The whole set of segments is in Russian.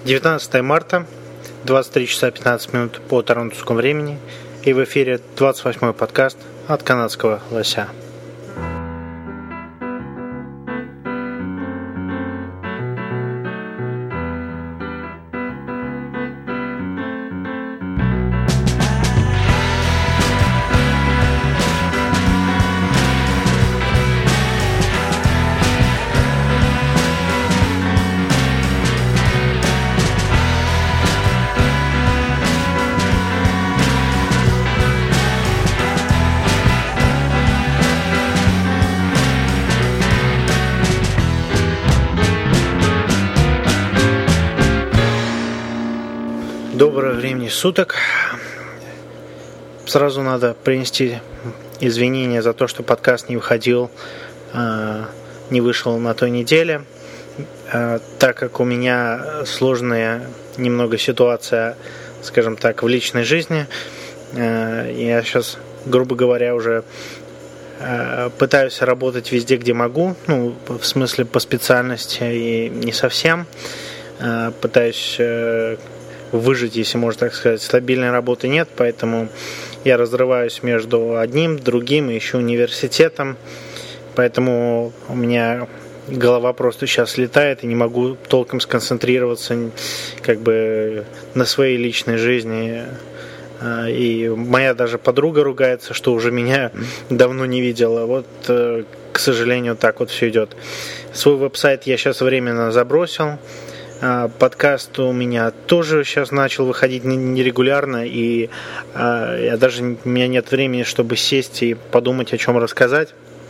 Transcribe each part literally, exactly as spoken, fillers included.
девятнадцатое марта, двадцать три часа пятнадцать минут по торонтовскому времени, и в эфире двадцать восьмой подкаст от канадского лося. Доброго времени суток. Сразу надо принести извинения за то, что подкаст не выходил, не вышел на той неделе, так как у меня сложная немного ситуация, скажем так, в личной жизни. Я сейчас, грубо говоря, уже пытаюсь работать везде, где могу, ну, в смысле по специальности и не совсем. Пытаюсь выжить, если можно так сказать. Стабильной работы нет, поэтому я разрываюсь между одним, другим и еще университетом. Поэтому у меня голова просто сейчас летает, и не могу толком сконцентрироваться как бы на своей личной жизни. И моя даже подруга ругается, что уже меня давно не видела. Вот, к сожалению, так вот все идет. Свой веб-сайт я сейчас временно забросил. Подкаст у меня тоже сейчас начал выходить нерегулярно, и э, я даже, у меня нет времени, чтобы сесть и подумать, о чем рассказать.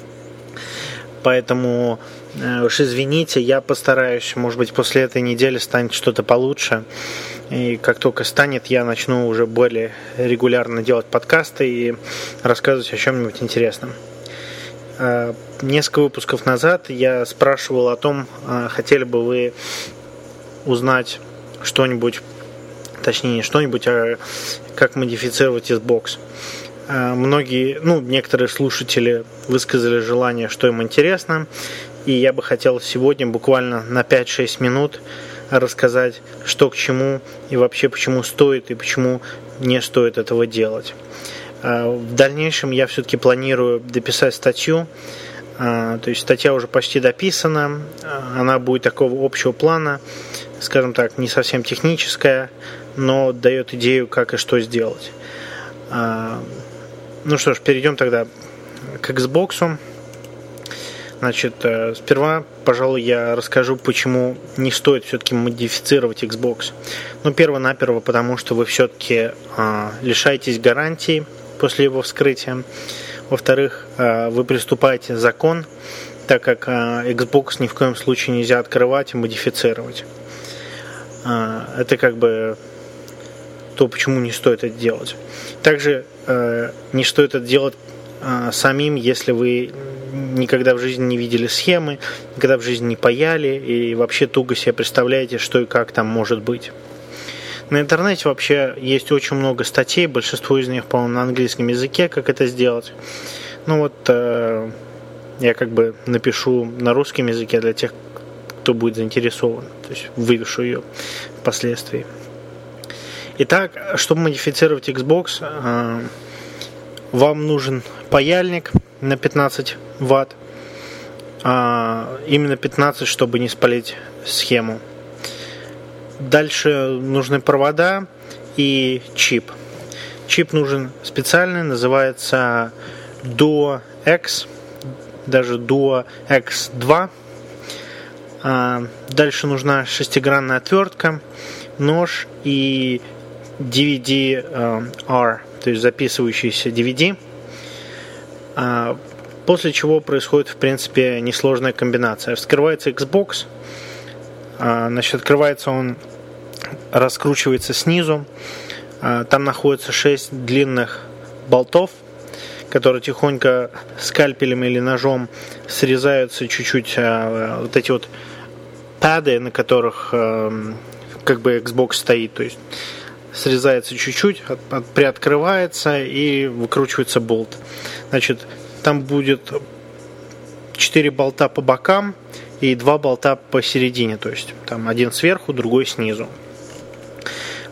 Поэтому э, уж извините, я постараюсь, может быть, после этой недели станет что-то получше. И как только станет, я начну уже более регулярно делать подкасты и рассказывать о чем-нибудь интересном. Э, несколько выпусков назад я спрашивал о том, э, хотели бы вы узнать что-нибудь, точнее, что-нибудь о как модифицировать Xbox. Многие, ну, некоторые слушатели высказали желание, что им интересно, и я бы хотел сегодня буквально на пять-шесть минут рассказать, что к чему, и вообще почему стоит и почему не стоит этого делать. В дальнейшем я все-таки планирую дописать статью. То есть статья уже почти дописана, она будет такого общего плана, скажем так, не совсем техническая, но дает идею, как и что сделать. Ну что ж, перейдем тогда к Xbox. Значит, сперва, пожалуй, я расскажу, почему не стоит все-таки модифицировать Xbox. Ну, перво-наперво, потому что вы все-таки лишаетесь гарантии после его вскрытия. Во-вторых, вы приступаете закон, так как Xbox ни в коем случае нельзя открывать и модифицировать. Это как бы то, почему не стоит это делать. Также не стоит это делать самим, если вы никогда в жизни не видели схемы, никогда в жизни не паяли и вообще туго себе представляете, что и как там может быть. На интернете вообще есть очень много статей, большинство из них, по-моему, на английском языке, как это сделать. Ну вот, э, я как бы напишу на русском языке для тех, кто будет заинтересован, то есть вывешу ее впоследствии. Итак, чтобы модифицировать Xbox, э, вам нужен паяльник на пятнадцать ватт, э, именно пятнадцать, чтобы не спалить схему. Дальше нужны провода и чип. Чип нужен специальный, называется Duo X, даже Duo X два. Дальше нужна шестигранная отвертка, нож и ди ви ди-R, то есть записывающийся ди ви ди. После чего происходит, в принципе, несложная комбинация. Вскрывается Xbox. Значит, открывается он, раскручивается снизу. Там находится шесть длинных болтов, которые тихонько скальпелем или ножом срезаются чуть-чуть. Вот эти вот пады, на которых как бы Xbox стоит. То есть срезается чуть-чуть, приоткрывается и выкручивается болт. Значит, там будет четыре болта по бокам и два болта посередине, то есть там один сверху, другой снизу.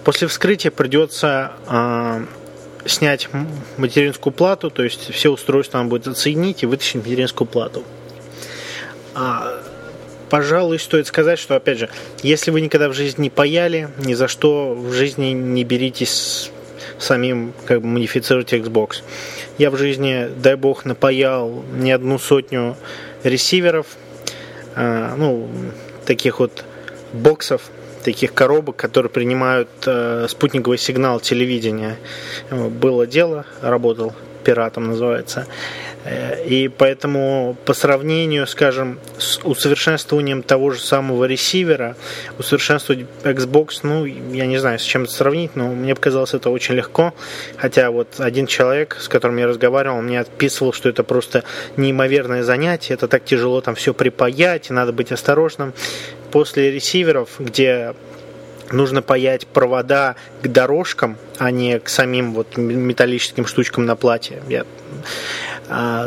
После вскрытия придется э, снять материнскую плату, то есть все устройства надо будет отсоединить и вытащить материнскую плату. А, пожалуй, стоит сказать, что, опять же, если вы никогда в жизни не паяли, ни за что в жизни не беритесь самим как бы модифицировать Xbox. Я в жизни, дай бог, напаял не одну сотню ресиверов, э, ну, таких вот боксов, таких коробок, которые принимают э, спутниковый сигнал телевидения. Было дело, работал пиратом, называется. И поэтому по сравнению, скажем, с усовершенствованием того же самого ресивера, усовершенствовать Xbox, ну, я не знаю, с чем это сравнить, но мне показалось это очень легко. Хотя вот один человек, с которым я разговаривал, мне отписывал, что это просто неимоверное занятие, это так тяжело там все припаять, и надо быть осторожным. После ресиверов, где нужно паять провода к дорожкам, а не к самим вот металлическим штучкам на плате, я, а,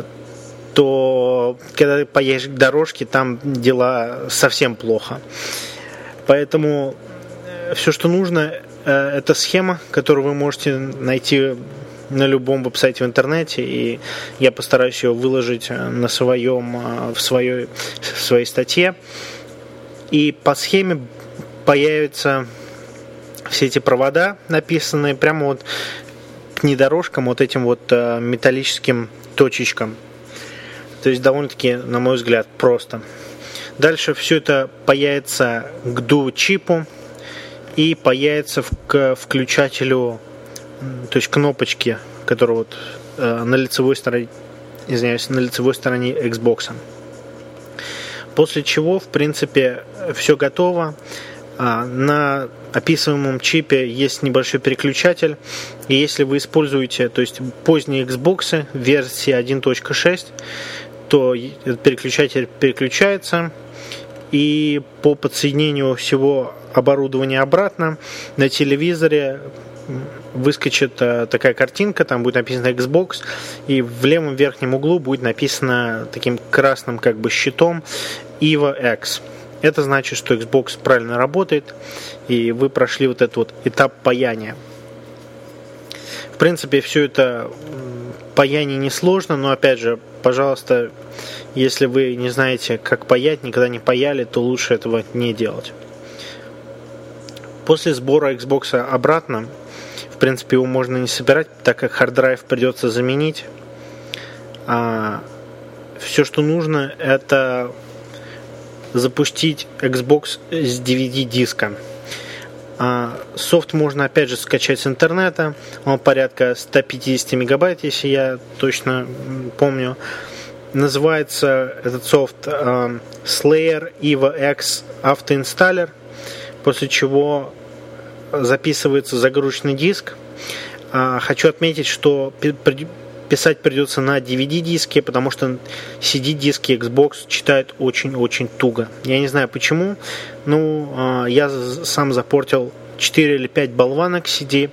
то когда ты паяешь к дорожке, там дела совсем плохо. Поэтому все, что нужно, это схема, которую вы можете найти на любом веб-сайте в интернете, и я постараюсь ее выложить на своем, в своей, в своей статье. И по схеме появятся все эти провода, написанные прямо вот к недорожкам, вот этим вот металлическим точечкам. То есть довольно-таки, на мой взгляд, просто. Дальше все это паяется к ду-чипу и паяется к включателю, то есть кнопочке, которая вот на лицевой стороне, извиняюсь, на лицевой стороне Xbox. После чего, в принципе, все готово. На описываемом чипе есть небольшой переключатель. И если вы используете, то есть поздние Xbox версии один точка шесть, то этот переключатель переключается. И по подсоединению всего оборудования обратно на телевизоре выскочит такая картинка, там будет написано Xbox, и в левом верхнем углу будет написано таким красным как бы щитом ай ви эй икс. Это значит, что Xbox правильно работает, и вы прошли вот этот вот этап паяния. В принципе, все это паяние несложно, но опять же, пожалуйста, если вы не знаете, как паять, никогда не паяли, то лучше этого не делать. После сбора Xbox обратно, в принципе, его можно не собирать, так как харддрайв придется заменить. А все, что нужно, это запустить Xbox с ди ви ди-диска. А софт можно, опять же, скачать с интернета. Он порядка сто пятьдесят мегабайт, если я точно помню. Называется этот софт uh, Slayer ай ви эй икс Автоинсталлер, после чего записывается загрузочный диск. Uh, хочу отметить, что писать придется на ди ви ди-диске, потому что си ди-диски Xbox читает очень-очень туго. Я не знаю почему, но uh, я сам запортил четыре или пять болванок си ди,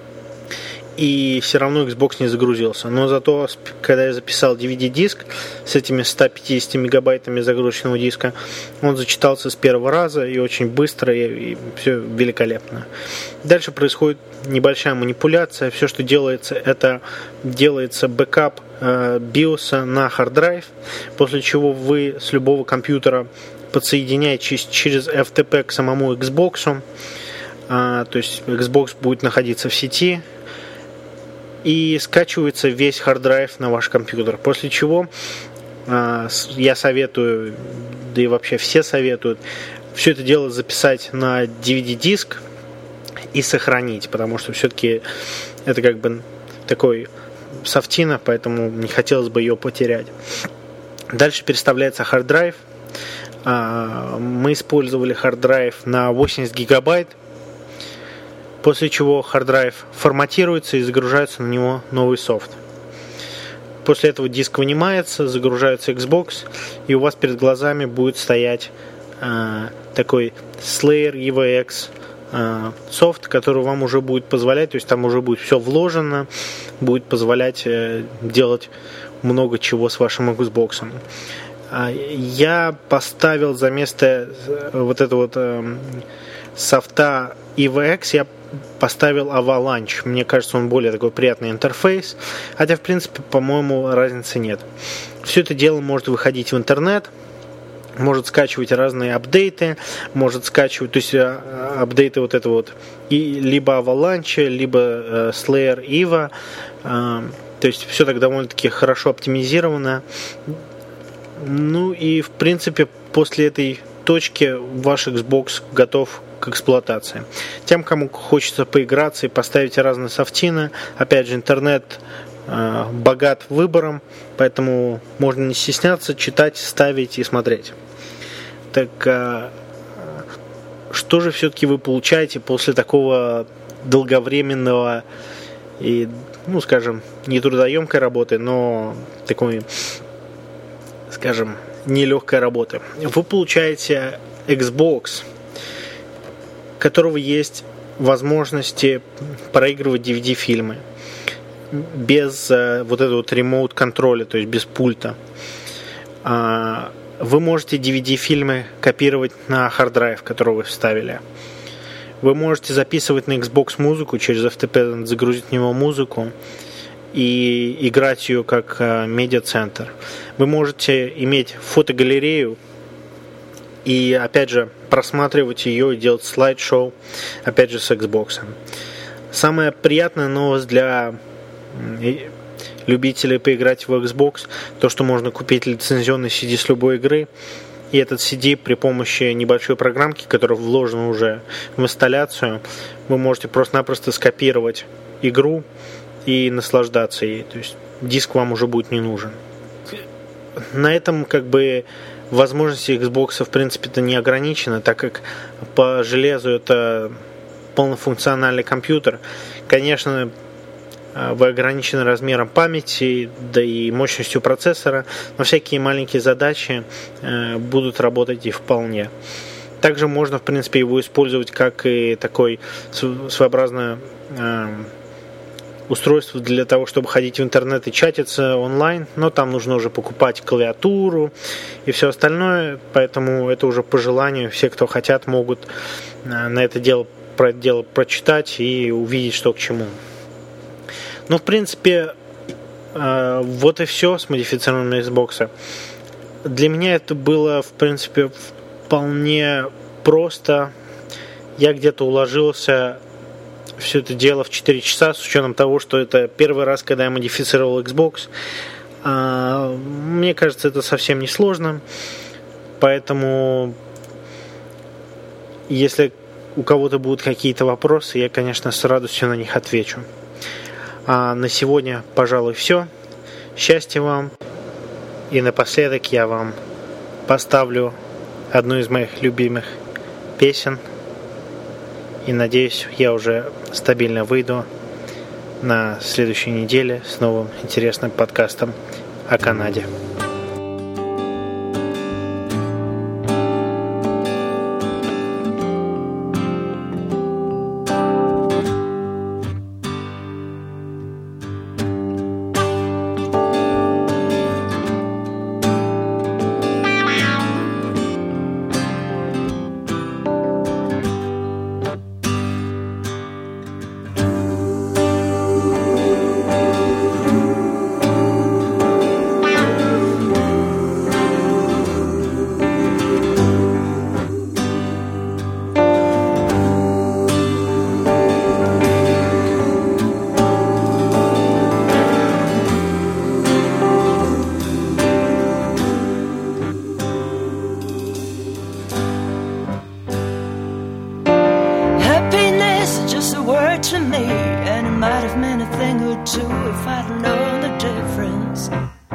и все равно Xbox не загрузился. Но зато, когда я записал ди ви ди-диск с этими ста пятьюдесятью мегабайтами загрузочного диска, он зачитался с первого раза и очень быстро, и, и все великолепно. Дальше происходит небольшая манипуляция. Все, что делается, это делается бэкап э, биоса на харддрайв, после чего вы с любого компьютера подсоединяете через эф ти пи к самому Xbox. Э, то есть Xbox будет находиться в сети, и скачивается весь харддрайв на ваш компьютер. После чего э, я советую, да и вообще все советуют, все это дело записать на ди ви ди-диск и сохранить, потому что все-таки это как бы такой софтина, поэтому не хотелось бы ее потерять. Дальше переставляется харддрайв. Э, мы использовали харддрайв на восемьдесят гигабайт. После чего харддрайв форматируется и загружается на него новый софт. После этого диск вынимается, загружается Xbox, и у вас перед глазами будет стоять э, такой Slayer ай ви эй икс э, софт, который вам уже будет позволять, то есть там уже будет все вложено, будет позволять э, делать много чего с вашим Xbox. Я поставил за место вот этого вот э, софта ай ви эй икс, я поставил Avalanche. Мне кажется, он более такой приятный интерфейс, хотя, в принципе, по-моему, разницы нет. Все это дело может выходить в интернет, может скачивать разные апдейты, может скачивать, то есть апдейты вот это вот, и либо Avalanche, либо э, Slayer Eva, э, то есть все так довольно-таки хорошо оптимизировано. Ну и в принципе после этой точки ваш Xbox готов к эксплуатации. Тем, кому хочется поиграться и поставить разные софтины, опять же, интернет э, богат выбором, поэтому можно не стесняться читать, ставить и смотреть. Так э, что же все-таки вы получаете после такого долговременного и, ну, скажем, не трудоемкой работы, но такой, скажем, нелегкой работы? Вы получаете Xbox, у которого есть возможности проигрывать ди ви ди-фильмы без э, вот этого вот ремоут-контроля, то есть без пульта. А, вы можете ди ви ди-фильмы копировать на хард-драйв, который вы вставили. Вы можете записывать на Xbox музыку, через эф ти пи загрузить в него музыку и играть ее как э, медиацентр. Вы можете иметь фотогалерею и, опять же, просматривать ее и делать слайд-шоу, опять же, с Xbox. Самая приятная новость для любителей поиграть в Xbox, то, что можно купить лицензионный си ди с любой игры, и этот си ди при помощи небольшой программки, которая вложена уже в инсталляцию, вы можете просто-напросто скопировать игру и наслаждаться ей, то есть диск вам уже будет не нужен. На этом как бы возможности Xbox в принципе-то не ограничены, так как по железу это полнофункциональный компьютер. Конечно, вы ограничены размером памяти, да и мощностью процессора, но всякие маленькие задачи будут работать и вполне. Также можно, в принципе, его использовать как и такой своеобразное устройство для того, чтобы ходить в интернет и чатиться онлайн, но там нужно уже покупать клавиатуру и все остальное, поэтому это уже по желанию. Все, кто хотят, могут на это дело, про это дело прочитать и увидеть, что к чему. Ну, в принципе, вот и все с модифицированным Xbox. Для меня это было, в принципе, вполне просто. Я где-то уложился все это дело в четыре часа, с учетом того, что это первый раз, когда я модифицировал Xbox. Мне кажется, это совсем не сложно. Поэтому, если у кого-то будут какие-то вопросы, я, конечно, с радостью на них отвечу. А на сегодня, пожалуй, все. Счастья вам. И напоследок я вам поставлю одну из моих любимых песен. И надеюсь, я уже стабильно выйду на следующей неделе с новым интересным подкастом о Канаде. To me, and it might have meant a thing or two if I'd known the difference.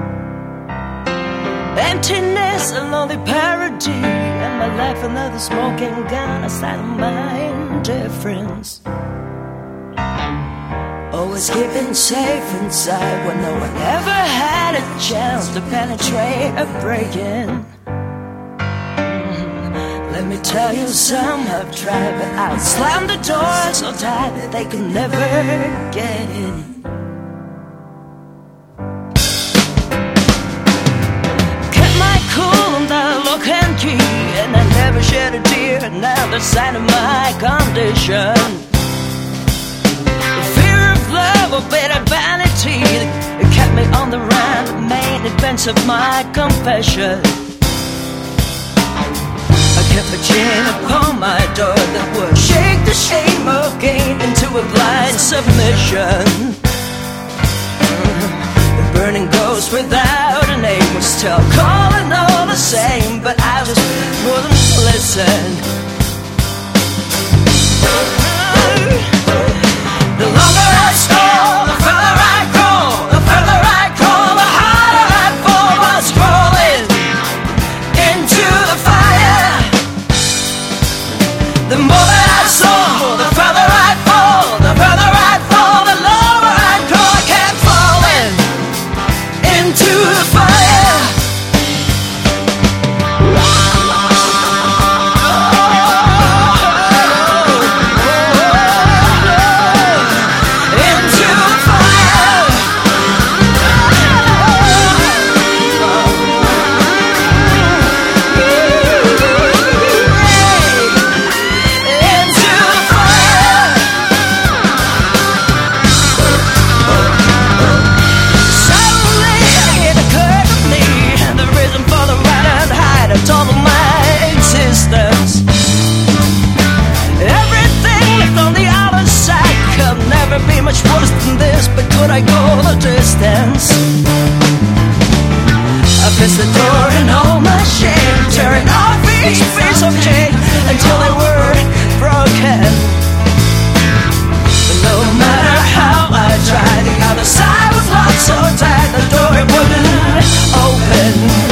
Emptiness, a lonely parody, and my life another smoking gun, a sign of my indifference. Always keeping safe inside when no one ever had a chance to penetrate or break in. Let me tell you, some have tried, but I slammed the door so tight that they could never get in. Kept my cool under lock and key, and I never shed a tear, now the sign of my condition. a bit of vanity that kept me on the run, the main events of my confession. I kept a chain upon my door that would shake the shame again into a blind submission. The burning ghost without a name was still calling all the same, but I just wouldn't listen. The longer I stole, the further I crawl, the further I crawl, the harder I fall while scrolling into the fire. The more that I saw, the further I fall, the further I fall, the lower I crawl. I kept falling into the fire. Be much worse than this, but could I go the distance? I pressed the door in all my shame, tearing off each piece of chain until they were broken. But no matter how I tried, the other side was locked so tight, the door it wouldn't open.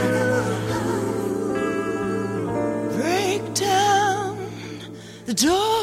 Door.